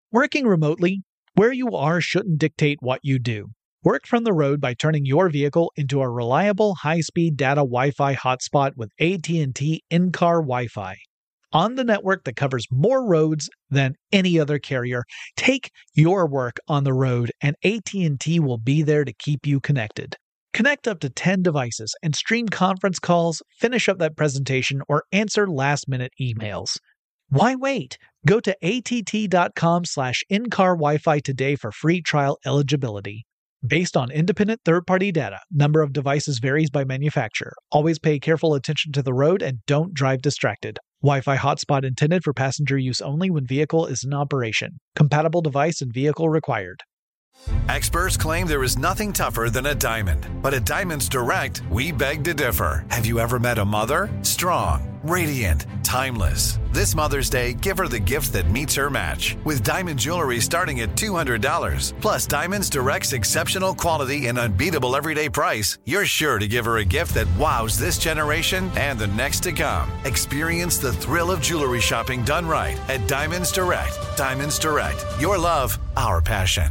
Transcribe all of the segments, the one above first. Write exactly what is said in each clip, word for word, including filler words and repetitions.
Working remotely, where you are shouldn't dictate what you do. Work from the road by turning your vehicle into a reliable high-speed data Wi-Fi hotspot with A T and T in-car Wi-Fi. On the network that covers more roads than any other carrier, take your work on the road and A T and T will be there to keep you connected. Connect up to ten devices and stream conference calls, finish up that presentation, or answer last-minute emails. Why wait? Go to att.com slash in-car Wi-Fi today for free trial eligibility. Based on independent third-party data, number of devices varies by manufacturer. Always pay careful attention to the road and don't drive distracted. Wi-Fi hotspot intended for passenger use only when vehicle is in operation. Compatible device and vehicle required. Experts claim there is nothing tougher than a diamond. But at Diamonds Direct, we beg to differ. Have you ever met a mother? Strong, radiant, timeless. This Mother's Day, give her the gift that meets her match. With diamond jewelry starting at two hundred dollars. Plus Diamonds Direct's exceptional quality and unbeatable everyday price, you're sure to give her a gift that wows this generation and the next to come. Experience the thrill of jewelry shopping done right at Diamonds Direct. Diamonds Direct. Your love, our passion.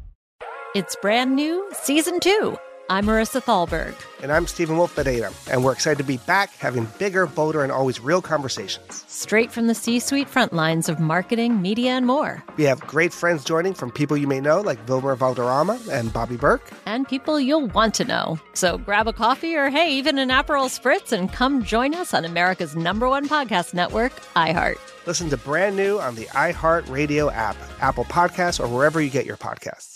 It's brand new, Season two. I'm Marissa Thalberg. And I'm Stephen Wolf Pereira. And we're excited to be back having bigger, bolder, and always real conversations. Straight from the C-suite front lines of marketing, media, and more. We have great friends joining from people you may know, like Wilmer Valderrama and Bobby Burke. And people you'll want to know. So grab a coffee or, hey, even an Aperol Spritz and come join us on America's number one podcast network, iHeart. Listen to Brand New on the iHeart Radio app, Apple Podcasts, or wherever you get your podcasts.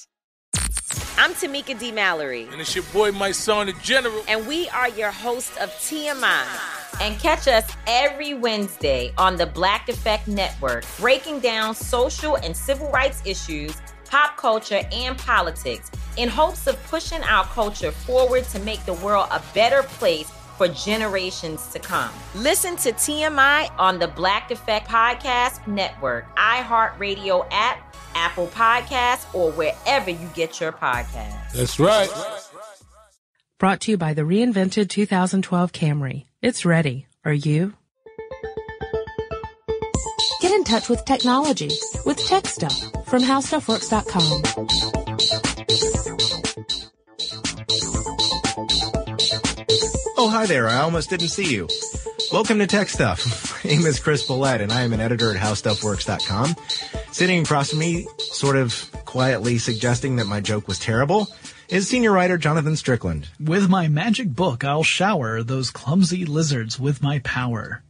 I'm Tamika D. Mallory. And it's your boy, my son, the General. And we are your hosts of T M I. And catch us every Wednesday on the Black Effect Network, breaking down social and civil rights issues, pop culture, and politics in hopes of pushing our culture forward to make the world a better place for generations to come. Listen to T M I on the Black Effect Podcast Network, iHeartRadio app, Apple Podcasts, or wherever you get your podcasts. That's right. Brought to you by the reinvented two thousand twelve Camry. It's ready. Are you? Get in touch with technology with Tech Stuff from how stuff works dot com. Oh, hi there. I almost didn't see you. Welcome to Tech Stuff. My name is Chris Bollett, and I am an editor at how stuff works dot com. Sitting across from me, sort of quietly suggesting that my joke was terrible, is senior writer Jonathan Strickland. With my magic book, I'll shower those clumsy lizards with my power.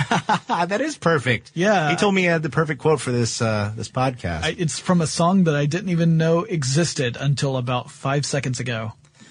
That is perfect. Yeah. He told me he had the perfect quote for this uh, this podcast. I, it's from a song that I didn't even know existed until about five seconds ago.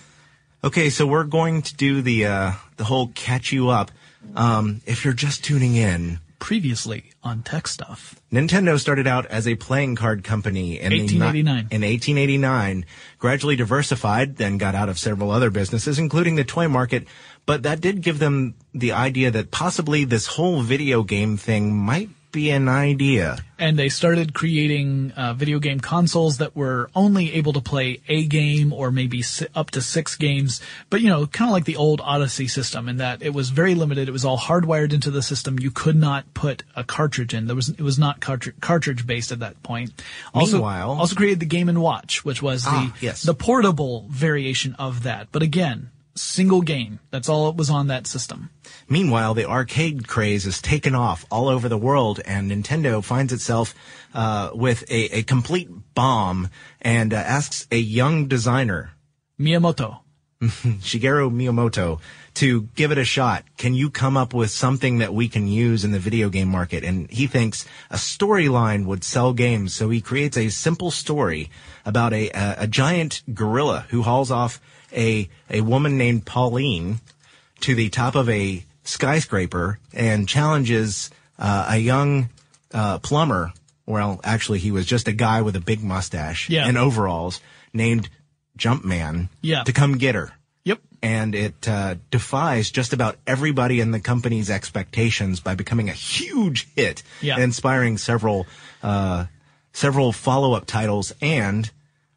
Okay, so we're going to do the uh, the whole catch you up. Um, if you're just tuning in. Previously on Tech Stuff. Nintendo started out as a playing card company in eighteen eighty-nine. The, in eighteen eighty-nine, gradually diversified, then got out of several other businesses, including the toy market. But that did give them the idea that possibly this whole video game thing might be an idea. And they started creating uh, video game consoles that were only able to play a game or maybe si- up to six games. But, you know, kind of like the old Odyssey system in that it was very limited. It was all hardwired into the system. You could not put a cartridge in. There was It was not cartridge, cartridge based at that point. Also, Meanwhile, also created the Game and Watch, which was the, ah, yes. the portable variation of that. But again, single game. That's all it was on that system. Meanwhile, the arcade craze has taken off all over the world, and Nintendo finds itself uh, with a, a complete bomb and uh, asks a young designer, Miyamoto, Shigeru Miyamoto, to give it a shot. Can you come up with something that we can use in the video game market? And he thinks a storyline would sell games, so he creates a simple story about a, a, a giant gorilla who hauls off a, a woman named Pauline to the top of a skyscraper and challenges uh, a young uh, plumber. Well, actually, he was just a guy with a big mustache yeah. and overalls named Jumpman yeah. to come get her. Yep. And it uh, defies just about everybody in the company's expectations by becoming a huge hit, yeah. and inspiring several uh, several follow-up titles and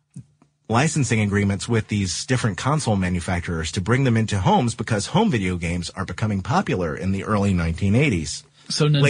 licensing agreements with these different console manufacturers to bring them into homes because home video games are becoming popular in the early nineteen eighties. So late Ninten- seventies and early eighties. Yeah, Nintendo decides to get into that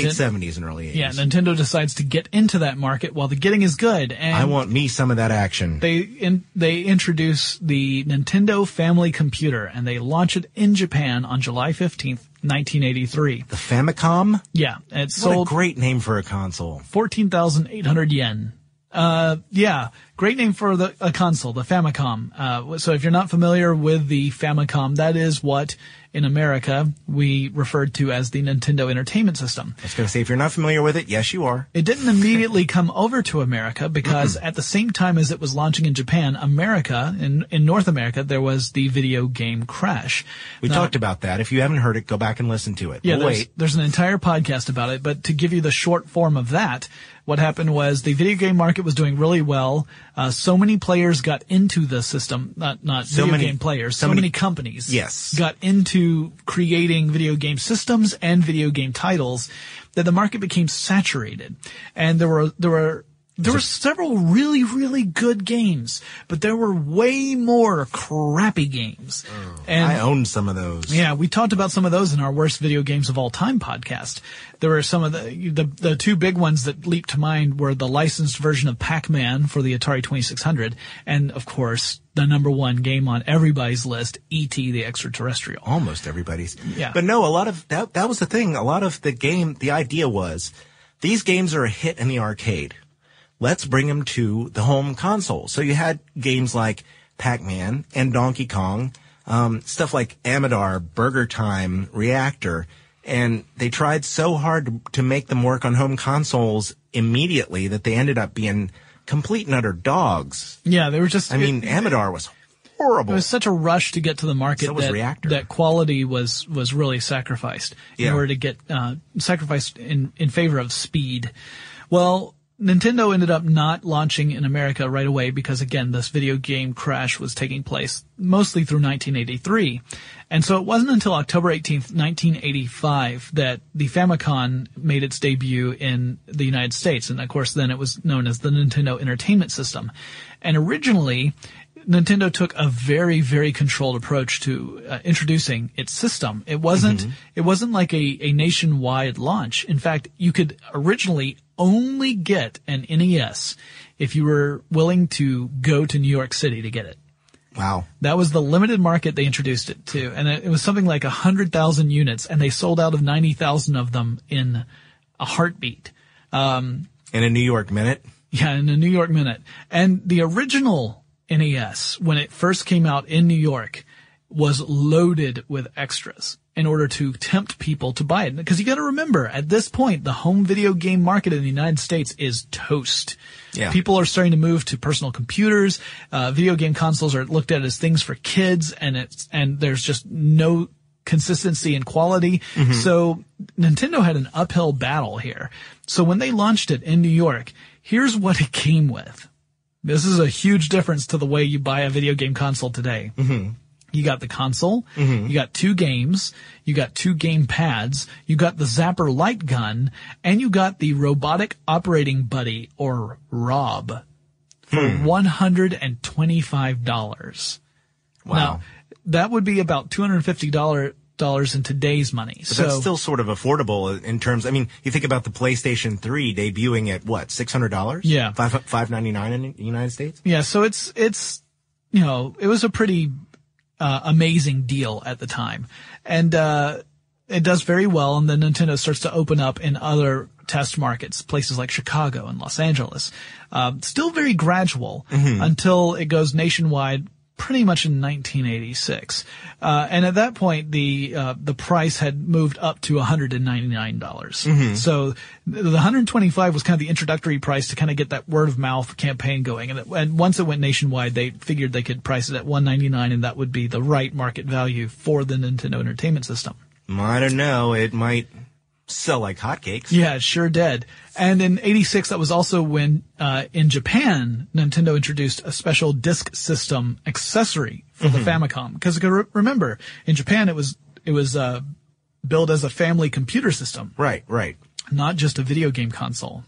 market while the getting to that market while the getting is good. And I want me some of that action. They in, they introduce the Nintendo Family Computer, and they launch it in Japan on July fifteenth, nineteen eighty-three. The Famicom? Yeah, it What sold a great name for a console. fourteen thousand eight hundred yen. Uh, yeah, great name for the a console, the Famicom. Uh, so if you're not familiar with the Famicom, that is what in America we referred to as the Nintendo Entertainment System. I was going to say, if you're not familiar with it, yes, you are. It didn't immediately come over to America because at the same time as it was launching in Japan, America, in, in North America, there was the video game crash. We Now, talked about that. If you haven't heard it, go back and listen to it. Yeah, We'll there's, wait. there's an entire podcast about it, but to give you the short form of that, what happened was the video game market was doing really well. Uh, so many players got into the system, not, not So video many- game players, so so many, many- companies Yes. got into creating video game systems and video game titles that the market became saturated. And there were, there were, There were several really, really good games, but there were way more crappy games. And I owned some of those. yeah, we talked about some of those in our worst video games of all time podcast. There were some of the, the, the two big ones that leaped to mind were the licensed version of Pac-Man for the Atari twenty-six hundred, and of course, the number one game on everybody's list, E T the Extraterrestrial. Almost everybody's. Yeah. But no, a lot of that, that was the thing. A lot of the game, the idea was these games are a hit in the arcade. Let's bring them to the home console. So you had games like Pac-Man and Donkey Kong, um, stuff like Amadar, Burger Time, Reactor, and they tried so hard to, to make them work on home consoles immediately that they ended up being complete and utter dogs. Yeah, they were just. I mean, it, Amadar was horrible. It was such a rush to get to the market So was that Reactor. that quality was was really sacrificed in Yeah. order to get uh, sacrificed in in favor of speed. Well, Nintendo ended up not launching in America right away because, again, this video game crash was taking place mostly through nineteen eighty-three. And so it wasn't until October eighteenth, nineteen eighty-five that the Famicom made its debut in the United States. And, of course, then it was known as the Nintendo Entertainment System. And originally, Nintendo took a very, very controlled approach to uh, introducing its system. It wasn't, Mm-hmm. it wasn't like a, a nationwide launch. In fact, you could originally only get an N E S if you were willing to go to New York City to get it. Wow. That was the limited market they introduced it to. And it, it was something like one hundred thousand units, and they sold out of ninety thousand of them in a heartbeat. Um, In a New York minute. yeah, in a New York minute. And the original N E S, when it first came out in New York, was loaded with extras in order to tempt people to buy it. Because you got to remember, at this point, the home video game market in the United States is toast. Yeah. People are starting to move to personal computers. Uh, video game consoles are looked at as things for kids, and it's and there's just no consistency in quality. Mm-hmm. So Nintendo had an uphill battle here. So when they launched it in New York, here's what it came with. This is a huge difference to the way you buy a video game console today. Mm-hmm. You got the console, Mm-hmm. you got two games, you got two game pads, you got the Zapper light gun, and you got the Robotic Operating Buddy, or ROB, for Hmm. one hundred twenty-five dollars. Wow. Now, that would be about two hundred fifty dollars in today's money. But so that's still sort of affordable in terms, I mean, you think about the PlayStation three debuting at what, six hundred dollars? Yeah. Five, five ninety-nine in the United States? yeah, so it's, it's, you know, it was a pretty uh, amazing deal at the time. And, uh, it does very well, and then Nintendo starts to open up in other test markets, places like Chicago and Los Angeles. Uh, still very gradual until it goes nationwide pretty much in nineteen eighty-six. Uh, and at that point, the, uh, the price had moved up to one hundred ninety-nine dollars. So the one hundred twenty-five was kind of the introductory price to kind of get that word of mouth campaign going. And, it, and once it went nationwide, they figured they could price it at one hundred ninety-nine, and that would be the right market value for the Nintendo Entertainment System. I don't know. It might sell like hotcakes. Yeah, it sure did. And in eighty-six, that was also when, uh, in Japan, Nintendo introduced a special disk system accessory for the Famicom. Because re- remember, in Japan, it was, it was, uh, billed as a family computer system, Right, right. not just a video game console.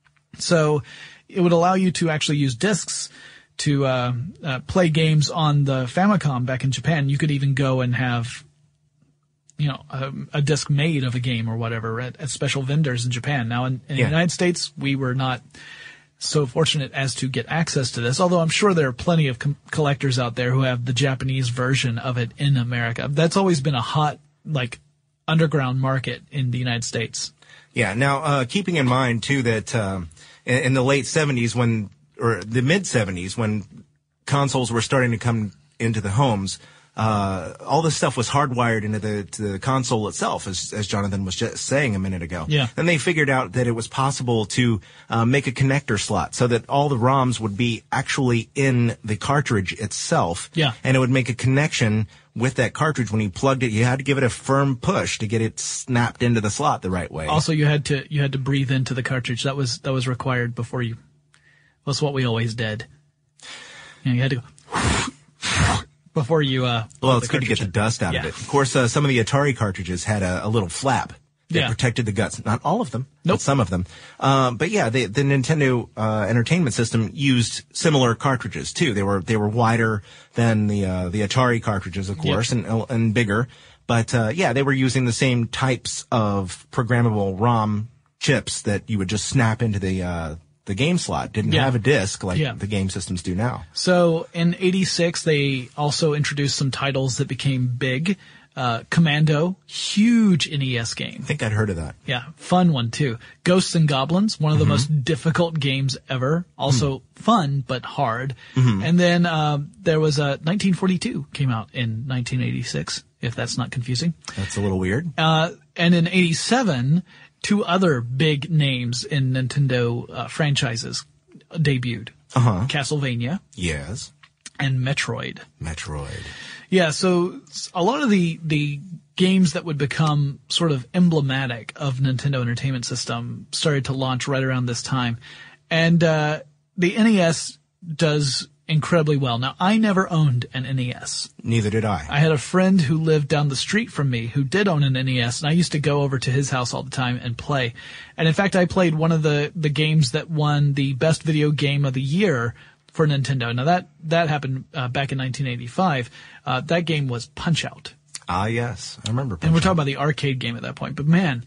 So it would allow you to actually use discs to, uh, uh play games on the Famicom back in Japan. You could even go and have you know, a, a disc made of a game or whatever at, at special vendors in Japan. Now, in, in Yeah. the United States, we were not so fortunate as to get access to this, although I'm sure there are plenty of com- collectors out there who have the Japanese version of it in America. That's always been a hot, like, underground market in the United States. Yeah. Now, uh, keeping in mind, too, that um, in, in the late seventies when, or the mid seventies, when consoles were starting to come into the homes, Uh, all this stuff was hardwired into the to the console itself, as as Jonathan was just saying a minute ago. Yeah. Then they figured out that it was possible to uh, make a connector slot so that all the ROMs would be actually in the cartridge itself. Yeah. And it would make a connection with that cartridge. When you plugged it, you had to give it a firm push to get it snapped into the slot the right way. Also, you had to you had to breathe into the cartridge. That was that was required before you. That's what we always did. You know, you had to go before you. Uh, well, it's good to get the dust out yeah. of it. Of course, uh, some of the Atari cartridges had a, a little flap that Yeah. protected the guts. Not all of them, Nope. but some of them. Um, but yeah, the, the Nintendo uh, Entertainment System used similar cartridges too. They were they were wider than the uh, the Atari cartridges, of course, Yep. and and bigger. But uh, yeah, they were using the same types of programmable ROM chips that you would just snap into the uh, the game slot. Didn't Yeah. have a disc like Yeah. the game systems do now. So in eighty-six, they also introduced some titles that became big. Uh, Commando, huge N E S game. I think I'd heard of that. Yeah, fun one too. Ghosts and Goblins, one of the Mm-hmm. most difficult games ever. Also Mm. fun, but hard. Mm-hmm. And then um, there was a nineteen forty-two came out in nineteen eighty-six, if that's not confusing. That's a little weird. Uh, and in eighty-seven, two other big names in Nintendo uh, franchises debuted. Uh-huh. Castlevania Yes. and Metroid. Metroid. Yeah, so a lot of the, the games that would become sort of emblematic of Nintendo Entertainment System started to launch right around this time. And uh, the N E S does incredibly well. Now, I never owned an N E S. Neither did I. I had a friend who lived down the street from me who did own an N E S, and I used to go over to his house all the time and play. And in fact, I played one of the, the games that won the best video game of the year for Nintendo. Now that, that happened uh, back in nineteen eighty-five. Uh, that game was Punch-Out. Ah, yes. I remember. And we're Punch-Out. talking about the arcade game at that point. But man,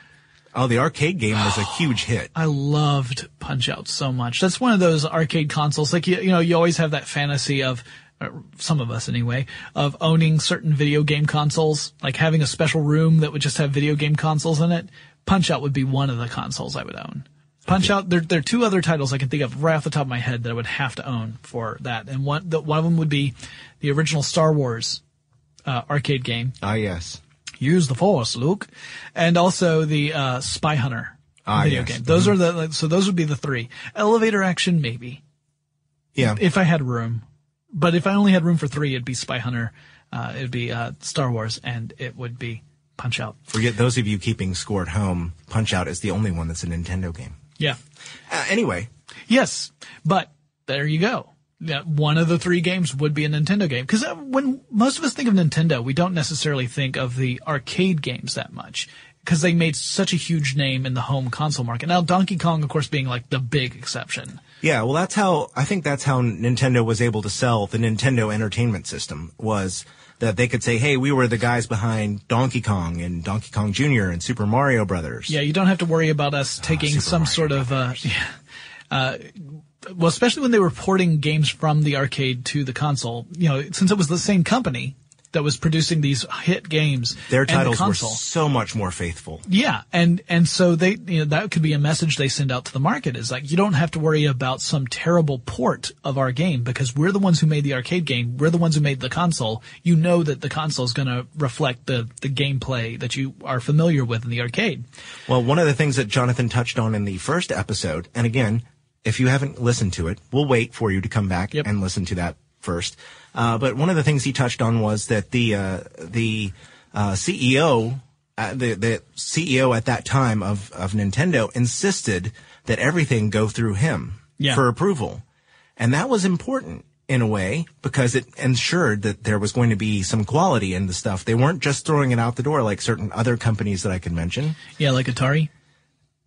Oh, the arcade game was a huge hit. I loved Punch-Out so much. That's one of those arcade consoles. Like, you, you know, you always have that fantasy of, uh, some of us anyway, of owning certain video game consoles, like having a special room that would just have video game consoles in it. Punch-Out would be one of the consoles I would own. Punch-Out, there, there are two other titles I can think of right off the top of my head that I would have to own for that. And one, the, one of them would be the original Star Wars, uh, arcade game. Ah, yes. Use the Force, Luke. And also the, uh, Spy Hunter Ah, video yes. game. Those Mhm. are the, like, so those would be the three. Elevator action, maybe. Yeah. If I had room. But if I only had room for three, it'd be Spy Hunter, uh, it'd be, uh, Star Wars, and it would be Punch-Out. Forget those of you keeping score at home. Punch-Out is the only one that's a Nintendo game. Yeah. Uh, anyway. Yes. But there you go. Yeah, one of the three games would be a Nintendo game. Because when most of us think of Nintendo, we don't necessarily think of the arcade games that much. Because they made such a huge name in the home console market. Now, Donkey Kong, of course, being like the big exception. Yeah, well, that's how, I think that's how Nintendo was able to sell the Nintendo Entertainment System, was that they could say, hey, we were the guys behind Donkey Kong and Donkey Kong Junior and Super Mario Brothers. Yeah, you don't have to worry about us taking Super some Mario sort of, uh, yeah, uh, well, especially when they were porting games from the arcade to the console, you know, since it was the same company that was producing these hit games. Their and titles the were console. so much more faithful. Yeah, and and so they, you know, that could be a message they send out to the market, is like, you don't have to worry about some terrible port of our game because we're the ones who made the arcade game. We're the ones who made the console. You know that the console is going to reflect the the gameplay that you are familiar with in the arcade. Well, one of the things that Jonathan touched on in the first episode, and again, if you haven't listened to it, we'll wait for you to come back Yep. and listen to that first. Uh, but one of the things he touched on was that the uh, the uh, C E O, uh, the the C E O at that time of of Nintendo insisted that everything go through him Yeah. for approval, and that was important in a way because it ensured that there was going to be some quality in the stuff. They weren't just throwing it out the door like certain other companies that I could mention. Yeah, like Atari.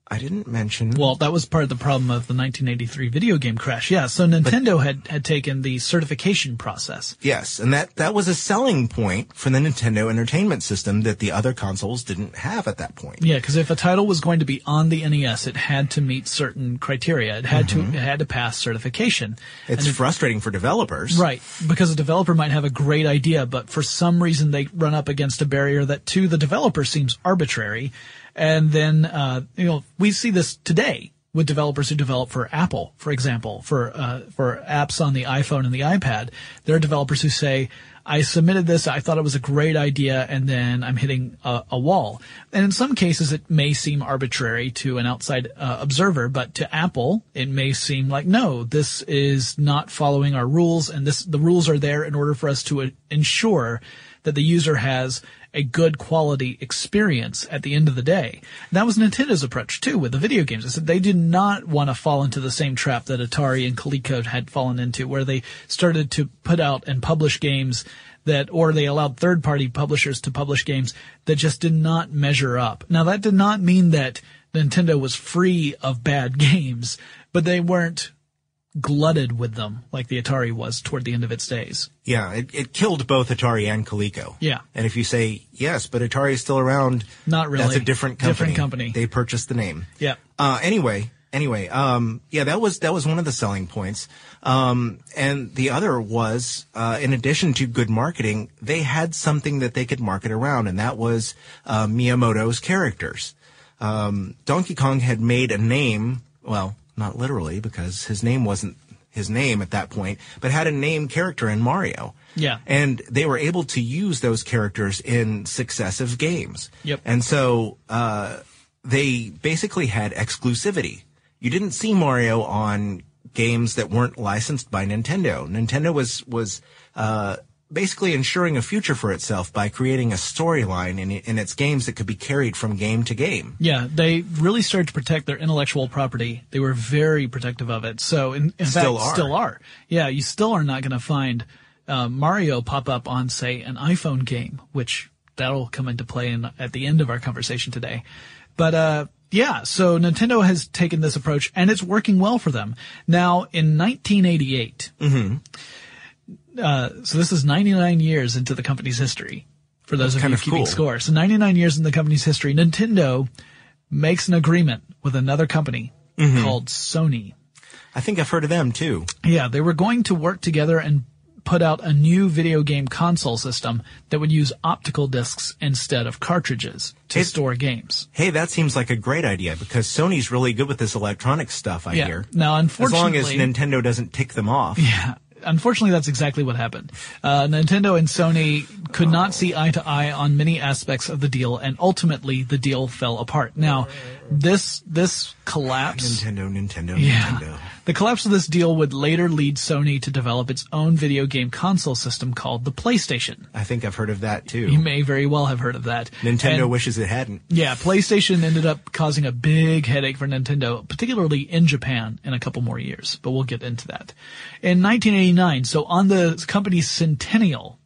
I didn't mention. Well, that was part of the problem of the nineteen eighty-three video game crash. Yeah, so Nintendo but, had, had taken the certification process. Yes, and that, that was a selling point for the Nintendo Entertainment System that the other consoles didn't have at that point. Yeah, because if a title was going to be on the N E S, it had to meet certain criteria. It had mm-hmm. to it had to pass certification. It's and frustrating it, for developers. Right, because a developer might have a great idea, but for some reason they run up against a barrier that to the developer seems arbitrary. And then, uh, you know, we see this today with developers who develop for Apple, for example, for, uh, for apps on the iPhone and the iPad. There are developers who say, I submitted this, I thought it was a great idea, and then I'm hitting a, a wall. And in some cases, it may seem arbitrary to an outside uh, observer, but to Apple, it may seem like, no, this is not following our rules, and this, the rules are there in order for us to uh, ensure that the user has a good quality experience at the end of the day. And that was Nintendo's approach too with the video games. They said they did not want to fall into the same trap that Atari and Coleco had fallen into, where they started to put out and publish games that, or they allowed third-party publishers to publish games that just did not measure up. Now that did not mean that Nintendo was free of bad games, but they weren't glutted with them like the Atari was toward the end of its days. Yeah, it, it killed both Atari and Coleco. Yeah. And if you say, yes, but Atari is still around. Not really. That's a different company. Different company. They purchased the name. Yeah. Uh, anyway, anyway, um, yeah, that was, that was one of the selling points. Um, and the other was, uh, in addition to good marketing, they had something that they could market around, and that was, uh, Miyamoto's characters. Um, Donkey Kong had made a name, well, not literally, because his name wasn't his name at that point, but had a named character in Mario. Yeah. And they were able to use those characters in successive games. Yep. And so, uh, they basically had exclusivity. You didn't see Mario on games that weren't licensed by Nintendo. Nintendo was, was, uh, basically ensuring a future for itself by creating a storyline in, in its games that could be carried from game to game. Yeah, they really started to protect their intellectual property. They were very protective of it. So, in, in still fact, are. still are. Yeah, you still are not going to find uh, Mario pop up on, say, an iPhone game, which that'll come into play in, at the end of our conversation today. But, uh, yeah, so Nintendo has taken this approach, and it's working well for them. Now, in nineteen eighty-eight, mm-hmm. Uh, so this is ninety-nine years into the company's history, for those That's of you of keeping cool. score. So ninety-nine years in the company's history, Nintendo makes an agreement with another company mm-hmm. called Sony. I think I've heard of them too. Yeah, they were going to work together and put out a new video game console system that would use optical discs instead of cartridges to Hey, store games. Hey, that seems like a great idea, because Sony's really good with this electronic stuff, I Yeah. hear. Now, As long as unfortunately- Nintendo doesn't tick them off. Yeah. Unfortunately, that's exactly what happened. Uh, Nintendo and Sony could not see eye to eye on many aspects of the deal, and ultimately the deal fell apart. Now, this this collapse, Nintendo, Nintendo, yeah, Nintendo. the collapse of this deal would later lead Sony to develop its own video game console system called the PlayStation. I think I've heard of that too. You may very well have heard of that. Nintendo And- wishes it hadn't. Yeah, PlayStation ended up causing a big headache for Nintendo, particularly in Japan, in a couple more years, but we'll get into that. In nineteen eighty-nine, so on the company's centennial,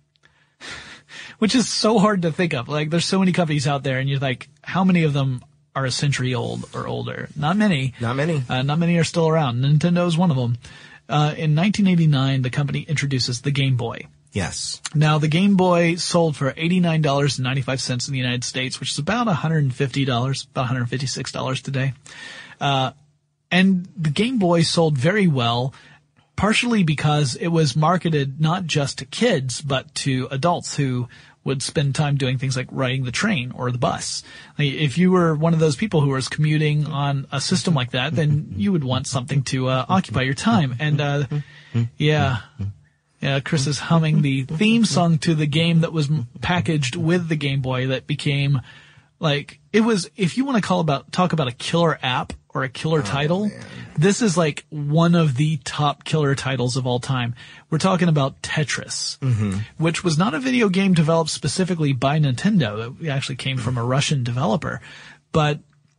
which is so hard to think of, like there's so many companies out there and you're like, how many of them are a century old or older? Not many. Not many. Uh, not many are still around. Nintendo is one of them. Uh, in nineteen eighty-nine, the company introduces the Game Boy. Yes. Now, the Game Boy sold for eighty-nine dollars and ninety-five cents in the United States, which is about one hundred fifty dollars, about one hundred fifty-six dollars today. Uh, and the Game Boy sold very well, partially because it was marketed not just to kids, but to adults who would spend time doing things like riding the train or the bus. Like, if you were one of those people who was commuting on a system like that, then you would want something to uh, occupy your time. And, uh, yeah. Yeah, Chris is humming the theme song to the game that was packaged with the Game Boy that became, like, it was, if you want to call about, talk about a killer app or a killer oh, title, man. This is like one of the top killer titles of all time. We're talking about Tetris, mm-hmm. which was not a video game developed specifically by Nintendo. It actually came from a Russian developer. But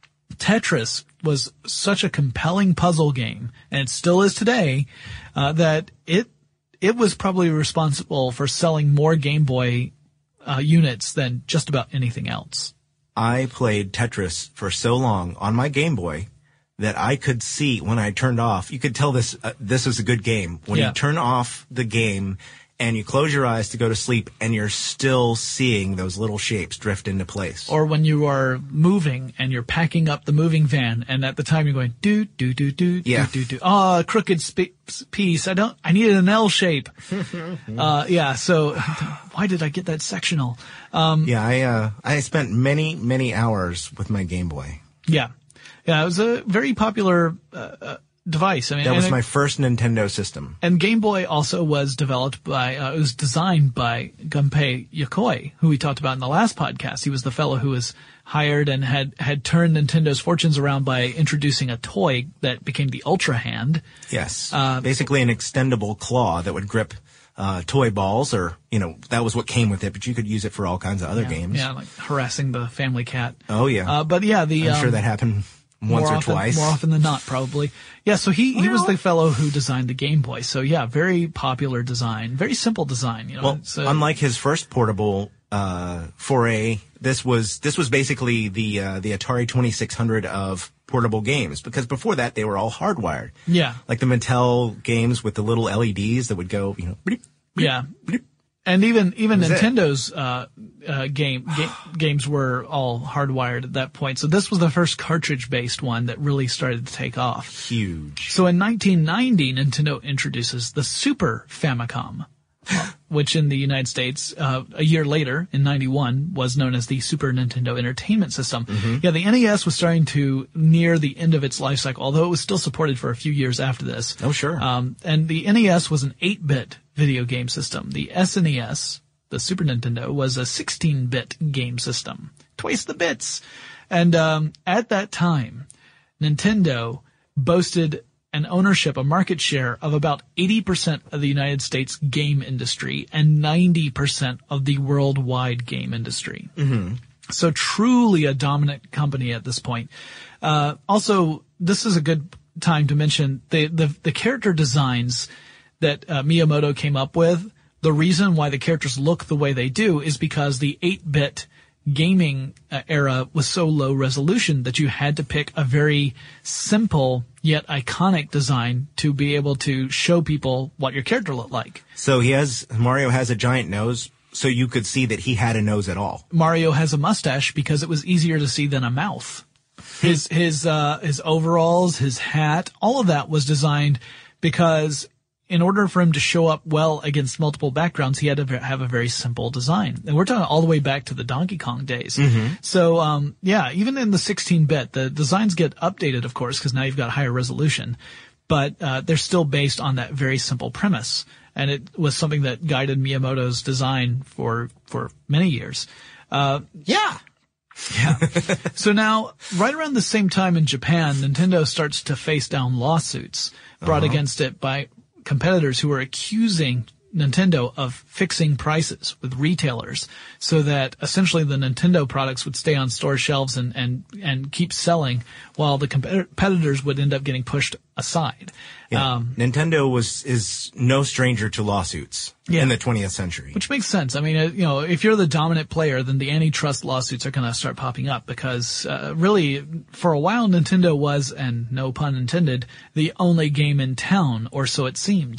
Tetris was such a compelling puzzle game, and it still is today, uh, that it, it was probably responsible for selling more Game Boy uh, units than just about anything else. I played Tetris for so long on my Game Boy that I could see when I turned off, you could tell this, uh, this was a good game. When Yeah. you turn off the game and you close your eyes to go to sleep and you're still seeing those little shapes drift into place. Or when you are moving and you're packing up the moving van, and at the time you're going do do do do Yeah. do do do. Oh, a crooked sp- piece. I don't. I needed an L shape. uh, yeah. So why did I get that sectional? Um, yeah, I uh, I spent many many hours with my Game Boy. yeah, yeah. It was a very popular uh, uh, device. I mean, That was and my it- first Nintendo system. And Game Boy also was developed by, uh, it was designed by Gunpei Yokoi, who we talked about in the last podcast. He was the fellow who was hired and had, had turned Nintendo's fortunes around by introducing a toy that became the Ultra Hand. Yes. Uh, Basically an extendable claw that would grip uh toy balls, or, you know, that was what came with it, but you could use it for all kinds of other yeah, games. Yeah, like harassing the family cat. Oh, yeah. Uh, but yeah, the, I'm um, sure that happened once more or often, twice. More often than not, probably. Yeah, so he, he was the fellow who designed the Game Boy. So yeah, very popular design, very simple design, you know. Well, so, unlike his first portable uh foray, this was this was basically the uh, the Atari twenty-six hundred of portable games, because before that they were all hardwired. yeah. Like the Mattel games with the little L E Ds that would go, you know, bleep, bleep, Yeah. bleep. And even even That was it. Nintendo's uh, uh, game ga- games were all hardwired at that point. So this was the first cartridge-based one that really started to take off. Huge. So in nineteen ninety, Nintendo introduces the Super Famicom, which in the United States, uh, a year later, in ninety-one, was known as the Super Nintendo Entertainment System. Yeah, the N E S was starting to near the end of its life cycle, although it was still supported for a few years after this. Oh, sure. Um, and the N E S was an eight-bit video game system. The S N E S, the Super Nintendo, was a sixteen-bit game system. Twice the bits. And um, at that time, Nintendo boasted an ownership, a market share of about eighty percent of the United States game industry and ninety percent of the worldwide game industry. Mm-hmm. So truly a dominant company at this point. Uh, also, this is a good time to mention the, the, the character designs that uh, Miyamoto came up with. The reason why the characters look the way they do is because the eight-bit gaming uh, era was so low resolution that you had to pick a very simple yet iconic design to be able to show people what your character looked like. So he has, Mario has a giant nose, so you could see that he had a nose at all. Mario has a mustache because it was easier to see than a mouth. His, his, uh, his overalls, his hat, all of that was designed because in order for him to show up well against multiple backgrounds, he had to have a very simple design. And we're talking all the way back to the Donkey Kong days. Mm-hmm. So, um, yeah, even in the sixteen-bit, the designs get updated, of course, because now you've got higher resolution. But, uh, they're still based on that very simple premise. And it was something that guided Miyamoto's design for, for many years. Uh, Yeah. yeah. So now, right around the same time in Japan, Nintendo starts to face down lawsuits brought Uh-huh. against it by competitors who were accusing Nintendo of fixing prices with retailers so that essentially the Nintendo products would stay on store shelves and, and, and keep selling while the competitors would end up getting pushed aside. Yeah. Um, Nintendo was is no stranger to lawsuits Yeah. in the twentieth century. Which makes sense. I mean, uh, you know, if you're the dominant player, then the antitrust lawsuits are going to start popping up because, uh, really, for a while, Nintendo was, and no pun intended, the only game in town, or so it seemed.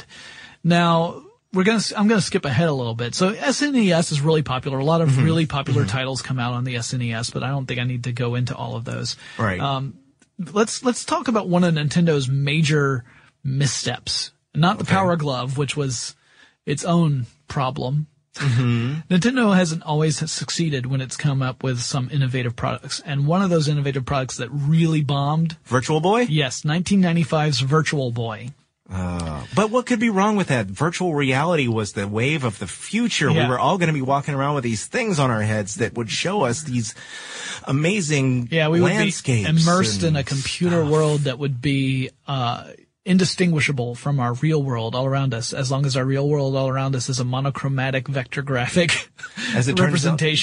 Now, we're going to, I'm going to skip ahead a little bit. So S N E S is really popular. A lot of mm-hmm. really popular mm-hmm. titles come out on the S N E S, but I don't think I need to go into all of those. Right. Um, let's, let's talk about one of Nintendo's major missteps. Not the Okay. Power Glove, which was its own problem. Mm-hmm. Nintendo hasn't always succeeded when it's come up with some innovative products. And one of those innovative products that really bombed, Virtual Boy? yes, nineteen ninety-five's Virtual Boy. Uh, but what could be wrong with that? Virtual reality was the wave of the future. Yeah. We were all going to be walking around with these things on our heads that would show us these amazing Yeah, we would be landscapes. immersed and in a computer stuff. world that would be uh indistinguishable from our real world all around us, as long as our real world all around us is a monochromatic vector graphic As it turns out- representation.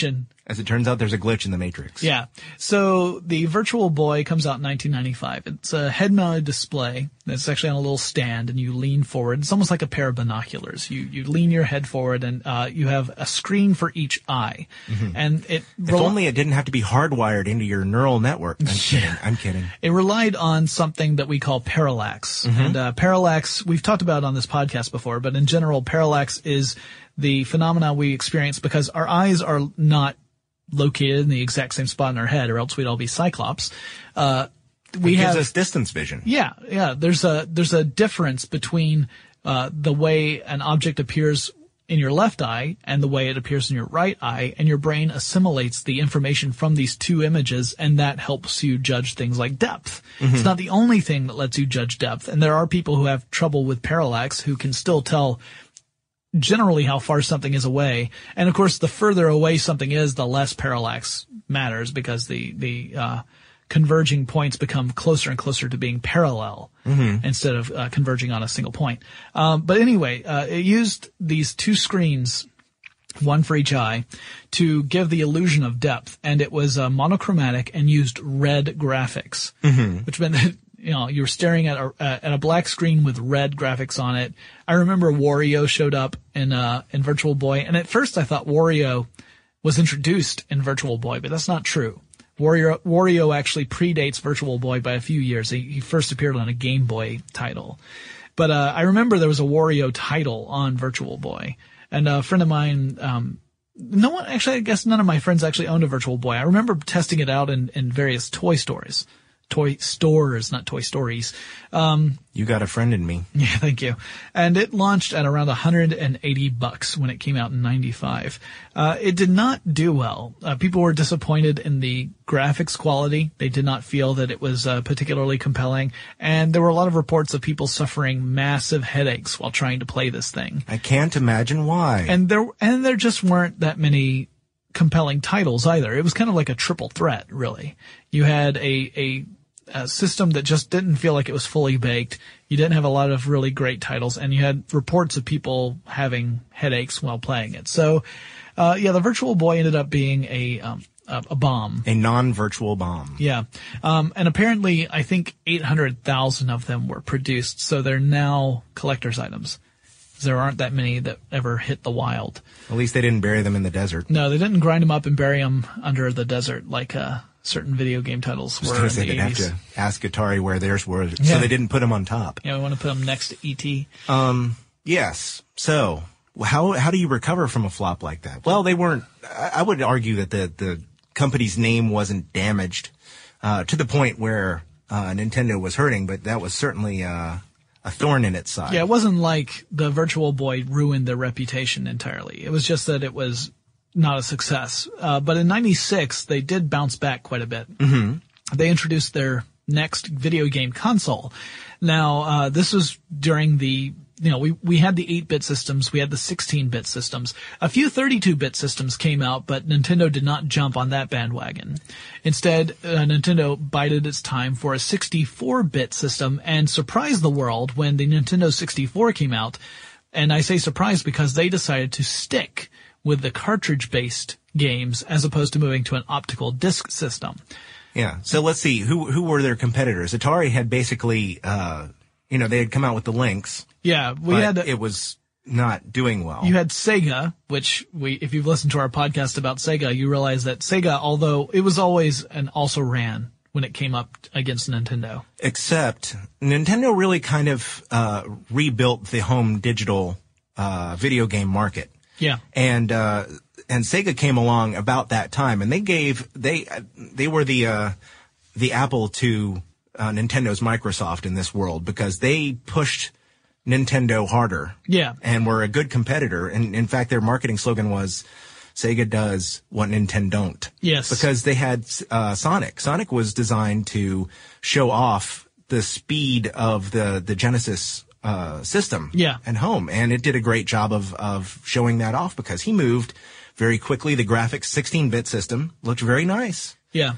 As it turns out, there's a glitch in the Matrix. Yeah. So the Virtual Boy comes out in nineteen ninety-five. It's a head-mounted display that's actually on a little stand, and you lean forward. It's almost like a pair of binoculars. You you lean your head forward, and uh you have a screen for each eye. Mm-hmm. And it if rel- only it didn't have to be hardwired into your neural network. I'm kidding. Yeah. I'm kidding. It relied on something that we call parallax. Mm-hmm. And uh parallax, we've talked about on this podcast before, but in general, parallax is the phenomena we experience because our eyes are not located in the exact same spot in our head, or else we'd all be Cyclops. Uh, we it gives have us distance vision. Yeah, yeah. There's a there's a difference between uh, the way an object appears in your left eye and the way it appears in your right eye, and your brain assimilates the information from these two images, and that helps you judge things like depth. Mm-hmm. It's not the only thing that lets you judge depth, and there are people who have trouble with parallax who can still tell generally how far something is away. And of course, the further away something is, the less parallax matters because the, the, uh, converging points become closer and closer to being parallel mm-hmm. instead of uh, converging on a single point. Um, but anyway, uh, it used these two screens, one for each eye, to give the illusion of depth. And it was uh, monochromatic and used red graphics, mm-hmm. which meant that you know, you were staring at a, uh, at a black screen with red graphics on it. I remember Wario showed up in, uh, in Virtual Boy. And at first I thought Wario was introduced in Virtual Boy, but that's not true. Wario, Wario actually predates Virtual Boy by a few years. He, he first appeared on a Game Boy title. But, uh, I remember there was a Wario title on Virtual Boy. And a friend of mine, um, no one, actually, I guess none of my friends actually owned a Virtual Boy. I remember testing it out in, in various toy stores. Toy stores, not toy stories. Um, you got a friend in me. Yeah, thank you. And it launched at around one hundred eighty bucks when it came out in ninety-five. Uh, it did not do well. Uh, people were disappointed in the graphics quality. They did not feel that it was uh, particularly compelling. And there were a lot of reports of people suffering massive headaches while trying to play this thing. I can't imagine why. And there, and there just weren't that many compelling titles either. It was kind of like a triple threat, really. You had a, a, a system that just didn't feel like it was fully baked. You didn't have a lot of really great titles, and you had reports of people having headaches while playing it. So, uh, yeah, the Virtual Boy ended up being a, um, a, a bomb. A non-virtual bomb. Yeah. Um, and apparently, I think eight hundred thousand of them were produced, so they're now collector's items. There aren't that many that ever hit the wild. At least they didn't bury them in the desert. No, they didn't grind them up and bury them under the desert like uh, certain video game titles were in the they didn't have to ask Atari where theirs were, yeah. so they didn't put them on top. Yeah, we want to put them next to E T Um, yes. So, how how do you recover from a flop like that? Well, they weren't. I, I would argue that the the company's name wasn't damaged uh, to the point where uh, Nintendo was hurting, but that was certainly uh, a thorn in its side. Yeah, it wasn't like the Virtual Boy ruined their reputation entirely. It was just that it was not a success. Uh, but in ninety-six, they did bounce back quite a bit. Mm-hmm. They introduced their next video game console. Now, uh, this was during the, you know, we, we had the eight-bit systems, we had the sixteen-bit systems. A few thirty-two-bit systems came out, but Nintendo did not jump on that bandwagon. Instead, uh, Nintendo bided its time for a sixty-four-bit system and surprised the world when the Nintendo sixty-four came out. And I say surprised because they decided to stick with the cartridge-based games as opposed to moving to an optical disc system. Yeah. So let's see. Who who were their competitors? Atari had basically, uh, you know, they had come out with the Lynx. Yeah, we but had. It was not doing well. You had Sega, which we, if you've listened to our podcast about Sega, you realize that Sega, although it was always and also ran when it came up against Nintendo. Except Nintendo really kind of uh rebuilt the home digital uh video game market. Yeah. And uh and Sega came along about that time, and they gave they they were the uh the Apple to uh, Nintendo's Microsoft in this world, because they pushed Nintendo harder. Yeah. And were a good competitor. And in fact, their marketing slogan was Sega does what Nintendo don't. Yes. Because they had uh Sonic. Sonic was designed to show off the speed of the the Genesis uh system. Yeah. And home. And it did a great job of of showing that off, because he moved very quickly. The graphics sixteen-bit system looked very nice. Yeah.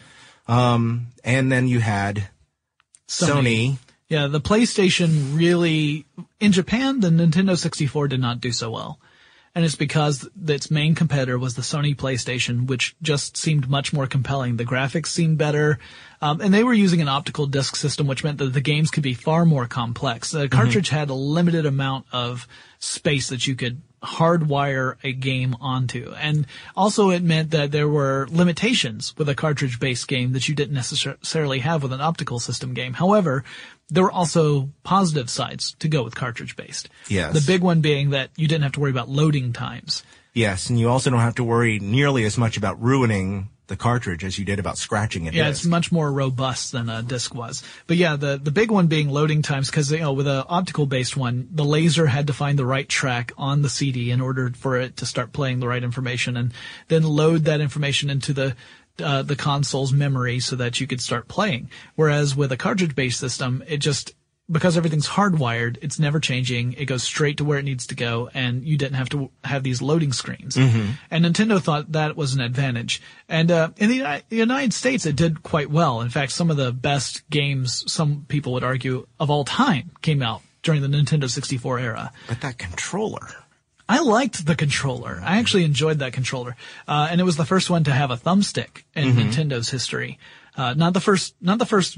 Um and then you had Sony. Sony. Yeah, the PlayStation really, in Japan, the Nintendo sixty-four did not do so well. And it's because its main competitor was the Sony PlayStation, which just seemed much more compelling. The graphics seemed better. Um, and they were using an optical disc system, which meant that the games could be far more complex. The cartridge mm-hmm. had a limited amount of space that you could hardwire a game onto. And also it meant that there were limitations with a cartridge-based game that you didn't necessarily have with an optical system game. However, there were also positive sides to go with cartridge-based. Yes. The big one being that you didn't have to worry about loading times. Yes, and you also don't have to worry nearly as much about ruining the cartridge as you did about scratching it. Yeah, disc. It's much more robust than a disc was. But yeah, the the big one being loading times, because you know with an optical based one, the laser had to find the right track on the C D in order for it to start playing the right information, and then load that information into the uh, the console's memory so that you could start playing. Whereas with a cartridge based system, it just because everything's hardwired, it's never changing. It goes straight to where it needs to go, and you didn't have to have these loading screens. Mm-hmm. And Nintendo thought that was an advantage. And uh, in the United States, it did quite well. In fact, some of the best games, some people would argue, of all time came out during the Nintendo sixty-four era. But that controller... I liked the controller. I actually enjoyed that controller. Uh, and it was the first one to have a thumbstick in mm-hmm. Nintendo's history. Uh, not the first, not the first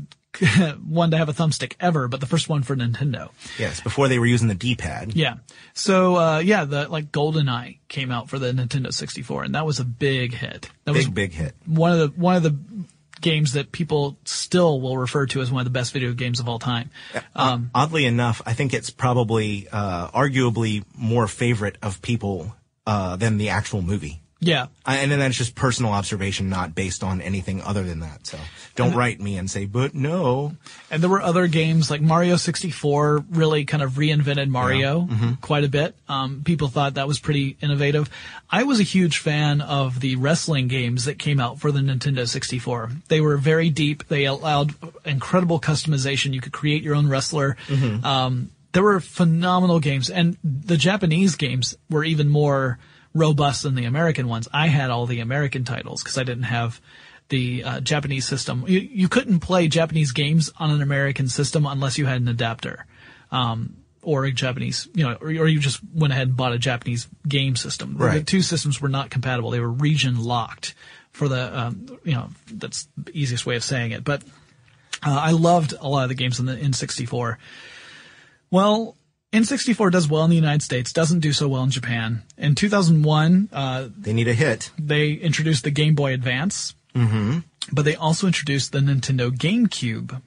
one to have a thumbstick ever, but the first one for Nintendo. Yes, before they were using the D-pad. Yeah. So, uh, yeah, the, like, GoldenEye came out for the Nintendo sixty-four, and that was a big hit. That big, was big hit. One of the, one of the games that people still will refer to as one of the best video games of all time. Um, Oddly enough, I think it's probably, uh, arguably more favorite of people, uh, than the actual movie. Yeah. I, and then that's just personal observation, not based on anything other than that. So don't and, write me and say, but no. And there were other games like Mario sixty-four really kind of reinvented Mario yeah. mm-hmm. quite a bit. Um, people thought that was pretty innovative. I was a huge fan of the wrestling games that came out for the Nintendo sixty-four. They were very deep. They allowed incredible customization. You could create your own wrestler. Mm-hmm. Um, there were phenomenal games, and the Japanese games were even more robust than the American ones. I had all the American titles because I didn't have the uh, Japanese system. You, you couldn't play Japanese games on an American system unless you had an adapter, um, or a Japanese, you know, or, or you just went ahead and bought a Japanese game system. Right. The two systems were not compatible. They were region locked for the, um, you know, that's the easiest way of saying it. But uh, I loved a lot of the games in the N sixty-four. Well, N sixty-four does well in the United States, doesn't do so well in Japan. In two thousand one, uh, they need a hit. They introduced the Game Boy Advance, mm-hmm. but they also introduced the Nintendo GameCube.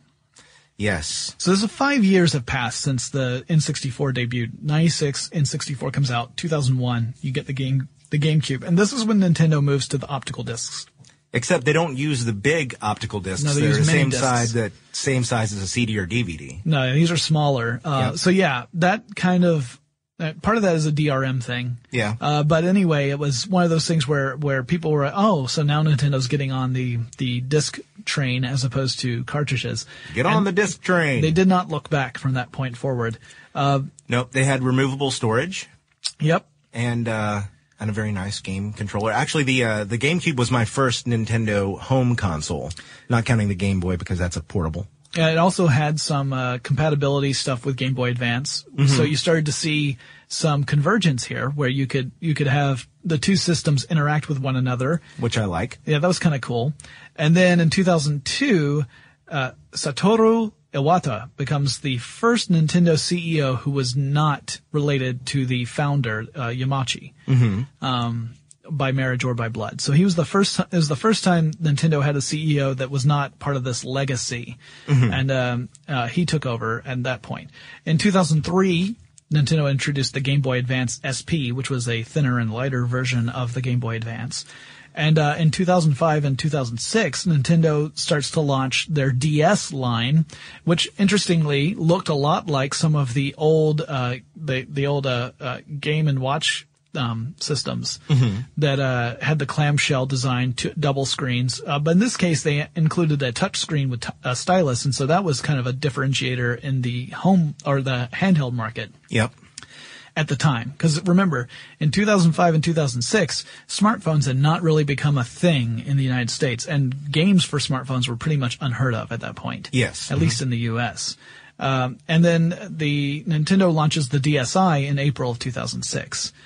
Yes. So there's a five years have passed since the N sixty-four debuted. ninety-six, N sixty-four comes out. two thousand one, you get the game, the GameCube. And this is when Nintendo moves to the optical discs. Except they don't use the big optical discs. No, they They're use the mini same discs. size that same size as a C D or D V D. No, these are smaller. Uh, Yep. So yeah, that kind of, uh, part of that is a D R M thing. Yeah. Uh, but anyway, it was one of those things where, where people were, oh, so now Nintendo's getting on the, the disc train as opposed to cartridges. Get on And the disc train. They did not look back from that point forward. Uh, nope, they had removable storage. Yep. And, uh, and a very nice game controller. Actually, the uh, the GameCube was my first Nintendo home console, not counting the Game Boy because that's a portable. Yeah, it also had some uh, compatibility stuff with Game Boy Advance, Mm-hmm. so you started to see some convergence here, where you could you could have the two systems interact with one another, which I like. Yeah, that was kind of cool. And then in two thousand two, uh, Satoru Iwata becomes the first Nintendo C E O who was not related to the founder, uh, Yamauchi, Mm-hmm. um, by marriage or by blood. So he was the first, it was the first time Nintendo had a C E O that was not part of this legacy. Mm-hmm. And, um, uh, he took over at that point. In two thousand three, Nintendo introduced the Game Boy Advance S P, which was a thinner and lighter version of the Game Boy Advance. And uh, in two thousand five and two thousand six, Nintendo starts to launch their D S line, which interestingly looked a lot like some of the old uh, the the old uh, uh, Game and Watch um, systems mm-hmm. that uh, had the clamshell design, to double screens. Uh, but in this case, they included a touch screen with t- a stylus, and so that was kind of a differentiator in the home or the handheld market. Yep. At the time. Because remember, in two thousand five and two thousand six, smartphones had not really become a thing in the United States, and games for smartphones were pretty much unheard of at that point. Yes. At Mm-hmm. least in the U S. Um, and then the Nintendo launches the D S i in April of two thousand six.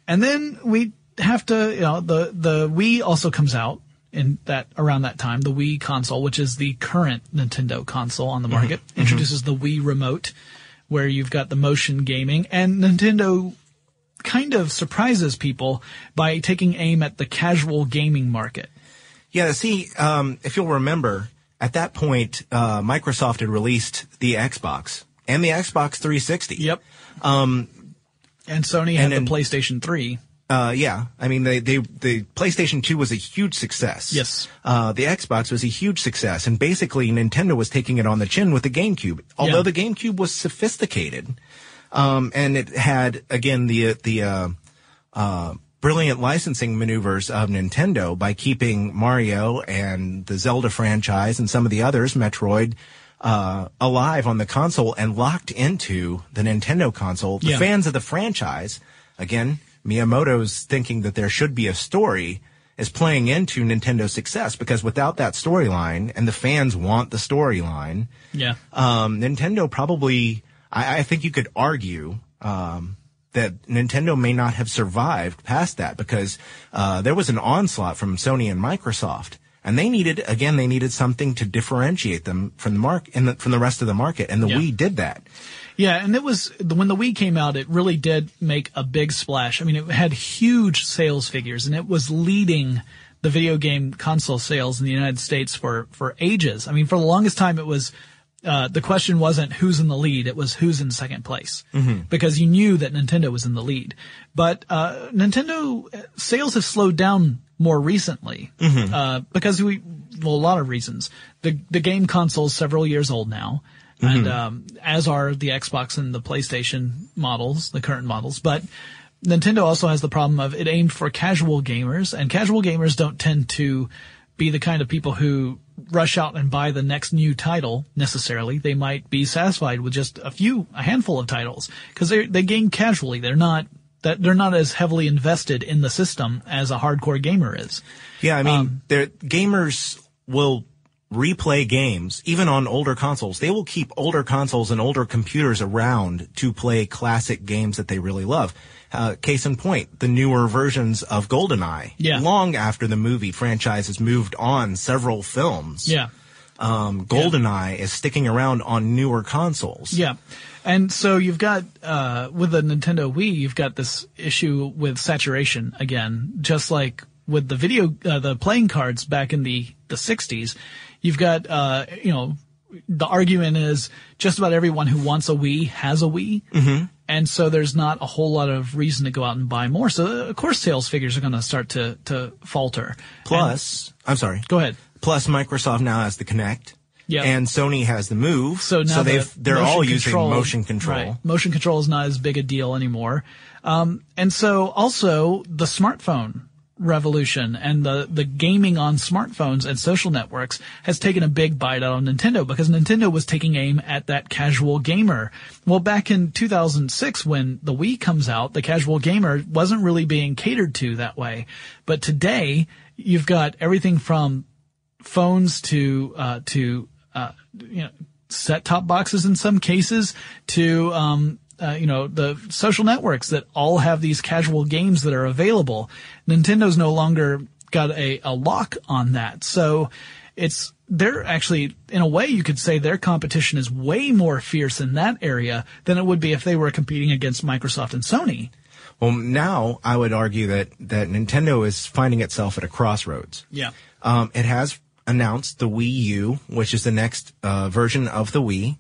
And then we have to, you know, the, the Wii also comes out in that, around that time. The Wii console, which is the current Nintendo console on the market, mm-hmm. introduces mm-hmm. the Wii Remote, where you've got the motion gaming, and Nintendo kind of surprises people by taking aim at the casual gaming market. Yeah, see, um, if you'll remember, at that point, uh, Microsoft had released the Xbox and the Xbox three sixty. Yep. Um, and Sony had and, the PlayStation three. Uh, yeah. I mean, they, they, the PlayStation two was a huge success. Yes. Uh, the Xbox was a huge success, and basically Nintendo was taking it on the chin with the GameCube. Although yeah. the GameCube was sophisticated, um, and it had, again, the, the, uh, uh, brilliant licensing maneuvers of Nintendo by keeping Mario and the Zelda franchise and some of the others, Metroid, uh, alive on the console and locked into the Nintendo console. The yeah. fans of the franchise, again, Miyamoto's thinking that there should be a story is playing into Nintendo's success, because without that storyline, and the fans want the storyline, yeah, um, Nintendo probably, I, I think you could argue, um, that Nintendo may not have survived past that, because, uh, there was an onslaught from Sony and Microsoft, and they needed, again, they needed something to differentiate them from the mark, and the, from the rest of the market, and the yeah. Wii did that. Yeah, and it was, when the Wii came out, it really did make a big splash. I mean, it had huge sales figures, and it was leading the video game console sales in the United States for, for ages. I mean, for the longest time, it was, uh, the question wasn't who's in the lead, it was who's in second place. Mm-hmm. Because you knew that Nintendo was in the lead. But, uh, Nintendo sales have slowed down more recently, mm-hmm. uh, because we, well, a lot of reasons. The, the game console is several years old now. And, mm-hmm. um, as are the Xbox and the PlayStation models, the current models. But Nintendo also has the problem of it aimed for casual gamers, and casual gamers don't tend to be the kind of people who rush out and buy the next new title necessarily. They might be satisfied with just a few, a handful of titles, because they they game casually. They're not that they're not as heavily invested in the system as a hardcore gamer is. Yeah, I mean, Um, they're, gamers will replay games, even on older consoles. They will keep older consoles and older computers around to play classic games that they really love. Uh, case in point, the newer versions of GoldenEye. Yeah. Long after the movie franchise has moved on several films. Yeah. Um, GoldenEye yeah. is sticking around on newer consoles. Yeah. And so you've got, uh, with the Nintendo Wii, you've got this issue with saturation again, just like with the video, uh, the playing cards back in the, the sixties. You've got, uh, you know, the argument is just about everyone who wants a Wii has a Wii. Mm-hmm. And so there's not a whole lot of reason to go out and buy more. So of course sales figures are going to start to, to falter. Plus, and, I'm sorry. Go ahead. Plus Microsoft now has the Kinect. Yeah. And Sony has the Move. So now so the they've, they're all using control, motion control. Right. Motion control is not as big a deal anymore. Um, and so also the smartphone revolution and the, the gaming on smartphones and social networks has taken a big bite out of Nintendo, because Nintendo was taking aim at that casual gamer. Well, back in two thousand six, when the Wii comes out, the casual gamer wasn't really being catered to that way. But today, you've got everything from phones to, uh, to, uh, you know, set-top boxes in some cases to, um, Uh, you know, the social networks that all have these casual games that are available. Nintendo's no longer got a, a lock on that. So it's, they're actually, in a way, you could say their competition is way more fierce in that area than it would be if they were competing against Microsoft and Sony. Well, now I would argue that, that Nintendo is finding itself at a crossroads. Yeah. Um, it has announced the Wii U, which is the next, uh, version of the Wii.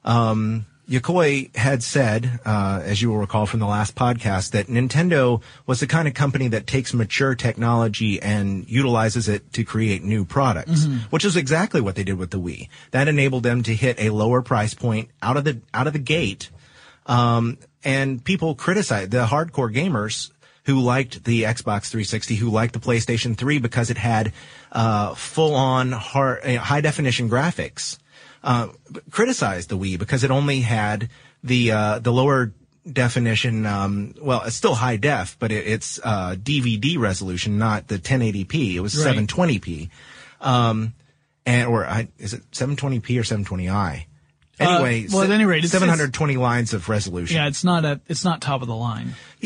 Um, Yokoi had said, uh, as you will recall from the last podcast, that Nintendo was the kind of company that takes mature technology and utilizes it to create new products, mm-hmm. which is exactly what they did with the Wii. That enabled them to hit a lower price point out of the, out of the gate. Um, and people criticized the hardcore gamers who liked the Xbox three sixty, who liked the PlayStation three because it had, uh, full on hard, uh, high definition graphics. Uh, criticized the Wii because it only had the, uh, the lower definition, um, well, it's still high def, but it, it's, uh, D V D resolution, not the ten eighty p. It was right. seven twenty p. Um, and, or I, is it seven twenty p or seven twenty i? Anyway, uh, well, at any rate, it's seven hundred twenty it's, lines of resolution. Yeah, it's not a, it's not top of the line. Yeah.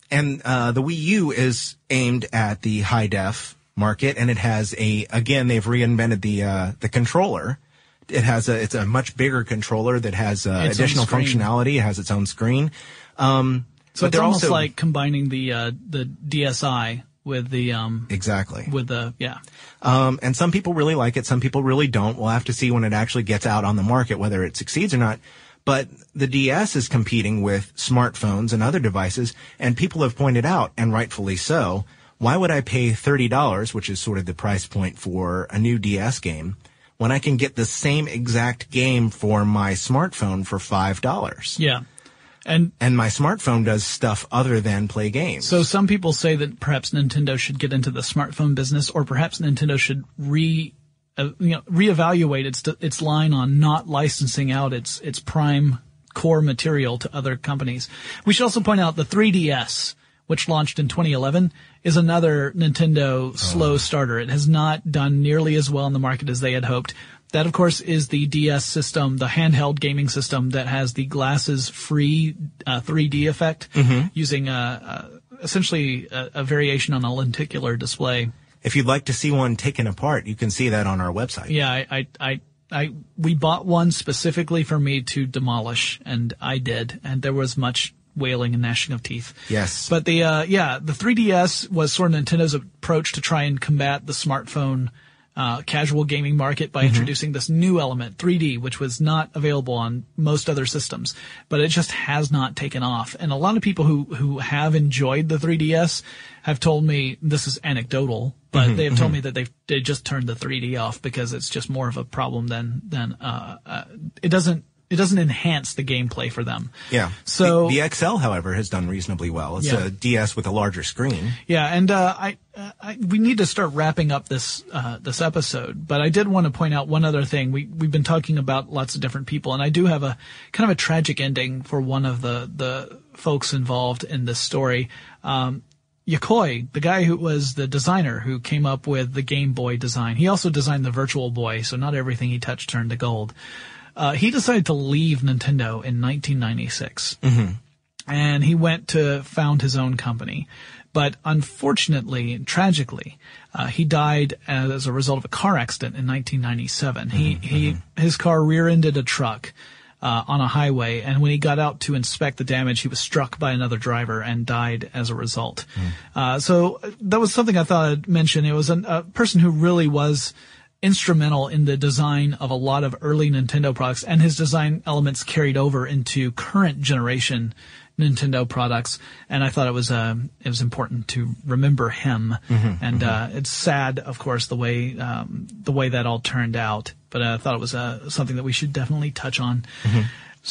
and uh, the Wii U is aimed at the high def market, and it has a again they've reinvented the uh, the controller. It has a it's a much bigger controller that has uh, additional functionality. It has its own screen. Um, so but it's almost also, like combining the uh, the D S i with the um exactly with the yeah. Um, and some people really like it. Some people really don't. We'll have to see when it actually gets out on the market whether it succeeds or not. But the D S is competing with smartphones and other devices, and people have pointed out, and rightfully so, why would I pay thirty dollars, which is sort of the price point for a new D S game, when I can get the same exact game for my smartphone for five dollars? Yeah. And and my smartphone does stuff other than play games. So some people say that perhaps Nintendo should get into the smartphone business, or perhaps Nintendo should re uh, you know reevaluate its its line on not licensing out its its prime core material to other companies. We should also point out the three D S, which launched in twenty eleven, is another Nintendo slow oh. starter. It has not done nearly as well in the market as they had hoped. That, of course, is the D S system, the handheld gaming system that has the glasses-free uh, three D effect, mm-hmm. using uh, uh, essentially a, a variation on a lenticular display. If you'd like to see one taken apart, you can see that on our website. Yeah, I, I, I, I we bought one specifically for me to demolish, and I did, and there was much wailing and gnashing of teeth. Yes. But the uh, yeah, the three D S was sort of Nintendo's approach to try and combat the smartphone Uh, casual gaming market by mm-hmm. introducing this new element, three D, which was not available on most other systems, but it just has not taken off. And a lot of people who, who have enjoyed the three D S have told me, this is anecdotal, but mm-hmm, they have told mm-hmm. me that they've, they just turned the three D off because it's just more of a problem than, than, uh, uh, it doesn't, it doesn't enhance the gameplay for them. Yeah. So the, the X L, however, has done reasonably well. It's yeah. a D S with a larger screen. Yeah, and uh, I, uh, I we need to start wrapping up this uh, this episode. But I did want to point out one other thing. We we've been talking about lots of different people, and I do have a kind of a tragic ending for one of the the folks involved in this story. Um, Yokoi, the guy who was the designer who came up with the Game Boy design, he also designed the Virtual Boy, so not everything he touched turned to gold. Uh, he decided to leave Nintendo in nineteen ninety-six. Mm-hmm. And he went to found his own company. But unfortunately and tragically, uh, he died as a result of a car accident in nineteen ninety-seven. Mm-hmm. He, he, his car rear-ended a truck, uh, on a highway. And when he got out to inspect the damage, he was struck by another driver and died as a result. Mm. Uh, so that was something I thought I'd mention. It was an, a person who really was instrumental in the design of a lot of early Nintendo products, and his design elements carried over into current generation Nintendo products. And I thought it was uh, it was important to remember him. Mm-hmm, and mm-hmm. Uh, it's sad, of course, the way um, the way that all turned out. But I thought it was uh, something that we should definitely touch on. Mm-hmm.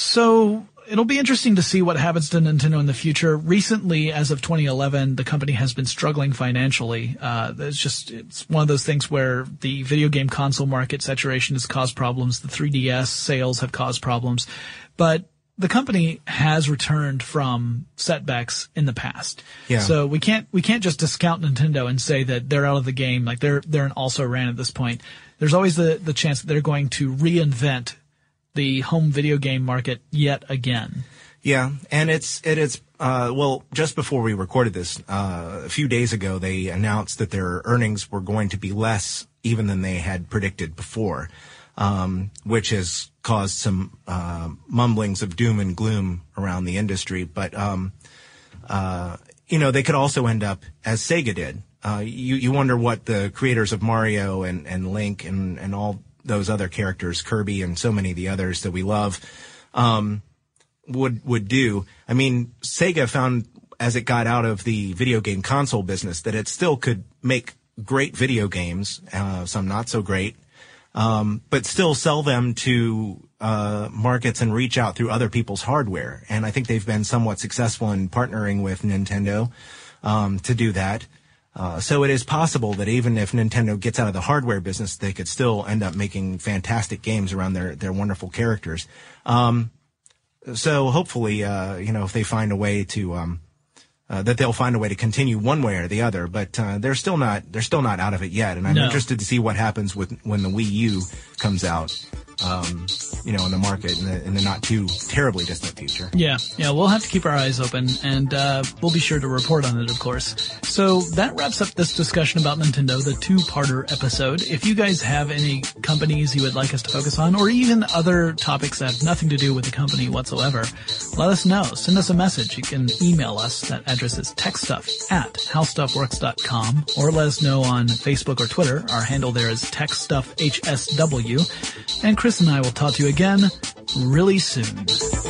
So it'll be interesting to see what happens to Nintendo in the future. Recently, as of twenty eleven, the company has been struggling financially. Uh, it's just, it's one of those things where the video game console market saturation has caused problems. The three D S sales have caused problems. But the company has returned from setbacks in the past. Yeah. So we can't, we can't just discount Nintendo and say that they're out of the game. Like they're, they're an also-ran at this point. There's always the, the chance that they're going to reinvent the home video game market yet again. Yeah, and it's it is uh well, just before we recorded this, uh a few days ago they announced that their earnings were going to be less even than they had predicted before, um which has caused some uh mumblings of doom and gloom around the industry, but um uh you know, they could also end up as Sega did. Uh you you wonder what the creators of Mario and and Link and and all those other characters, Kirby and so many of the others that we love, um, would, would do. I mean, Sega found as it got out of the video game console business that it still could make great video games, uh, some not so great, um, but still sell them to, uh, markets and reach out through other people's hardware. And I think they've been somewhat successful in partnering with Nintendo, um, to do that. Uh, so it is possible that even if Nintendo gets out of the hardware business, they could still end up making fantastic games around their, their wonderful characters. Um, so hopefully, uh, you know, if they find a way to, um, uh, that they'll find a way to continue one way or the other, but, uh, they're still not, they're still not out of it yet. And I'm no. interested to see what happens with, when the Wii U comes out. um, you know, in the market in the, in the not too terribly distant future. Yeah, yeah, we'll have to keep our eyes open, and uh, we'll be sure to report on it, of course. So that wraps up this discussion about Nintendo, the two-parter episode. If you guys have any companies you would like us to focus on, or even other topics that have nothing to do with the company whatsoever, let us know. Send us a message. You can email us. That address is techstuff at howstuffworks dot com, or let us know on Facebook or Twitter. Our handle there is techstuffhsw. And Chris and I will talk to you again really soon.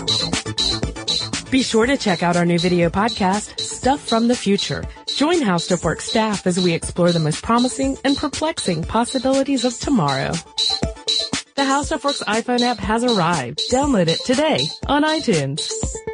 Be sure to check out our new video podcast, Stuff from the Future. Join How Stuff Works staff as we explore the most promising and perplexing possibilities of tomorrow. The How Stuff Works iPhone app has arrived. Download it today on iTunes.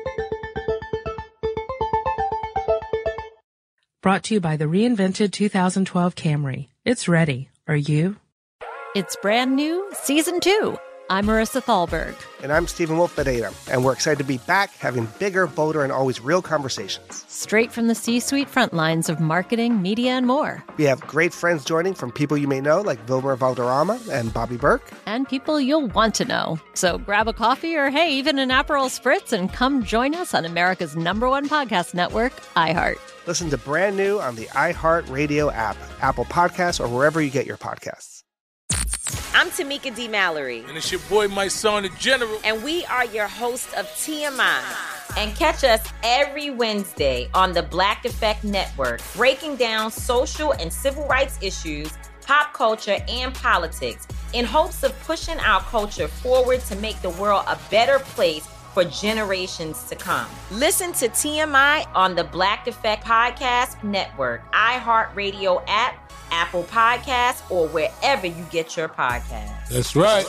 Brought to you by the reinvented two thousand twelve Camry. It's ready. Are you? It's brand new, season two. I'm Marissa Thalberg. And I'm Stephen Wolf-Bedeta, and we're excited to be back having bigger, bolder, and always real conversations. Straight from the C-suite front lines of marketing, media, and more. We have great friends joining from people you may know, like Wilmer Valderrama and Bobby Burke. And people you'll want to know. So grab a coffee or, hey, even an Aperol Spritz and come join us on America's number one podcast network, iHeart. Listen to brand new on the iHeart Radio app, Apple Podcasts, or wherever you get your podcasts. I'm Tamika D. Mallory. And it's your boy, my son, the General. And we are your hosts of T M I. And catch us every Wednesday on the Black Effect Network, breaking down social and civil rights issues, pop culture, and politics, in hopes of pushing our culture forward to make the world a better place for generations to come. Listen to T M I on the Black Effect Podcast Network, iHeartRadio app, Apple Podcasts, or wherever you get your podcasts. That's right.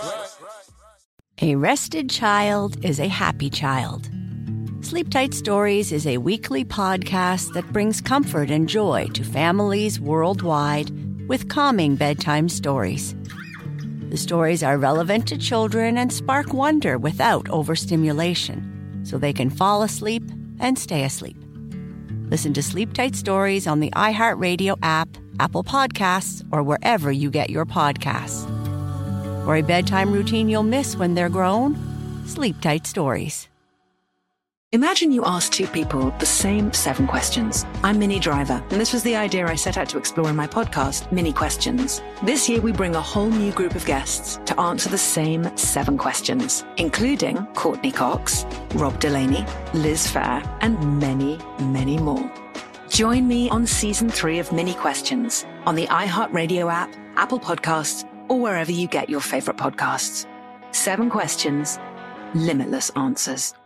A rested child is a happy child. Sleep Tight Stories is a weekly podcast that brings comfort and joy to families worldwide with calming bedtime stories. The stories are relevant to children and spark wonder without overstimulation, so they can fall asleep and stay asleep. Listen to Sleep Tight Stories on the iHeartRadio app, Apple Podcasts, or wherever you get your podcasts. For a bedtime routine you'll miss when they're grown, Sleep Tight Stories. Imagine you ask two people the same seven questions. I'm Minnie Driver, and this was the idea I set out to explore in my podcast, Mini Questions. This year, we bring a whole new group of guests to answer the same seven questions, including Courtney Cox, Rob Delaney, Liz Phair, and many, many more. Join me on season three of Mini Questions on the iHeartRadio app, Apple Podcasts, or wherever you get your favorite podcasts. Seven questions, limitless answers.